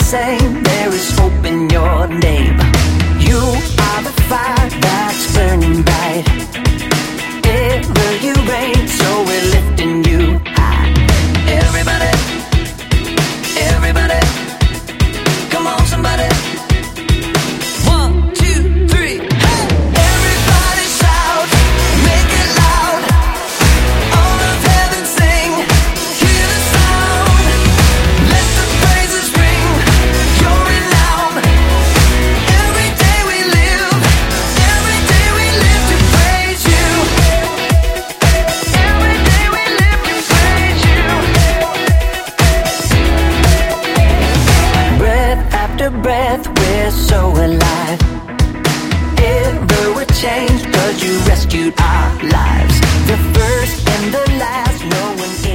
same. There is hope in your name. You are the fire that's burning bright. Ever you reign, so we're lifting you high. Everybody, everybody, come on somebody. 1, 2, 3, hey! Everybody shout, make it loud. All of heaven sing, hear the sound. Let the praises ring, you're renowned. Every day we live to praise you. Every day we live to praise you. Breath after breath, we're so alive. Ever a change, 'cause you rescued our lives. The first and the last, no one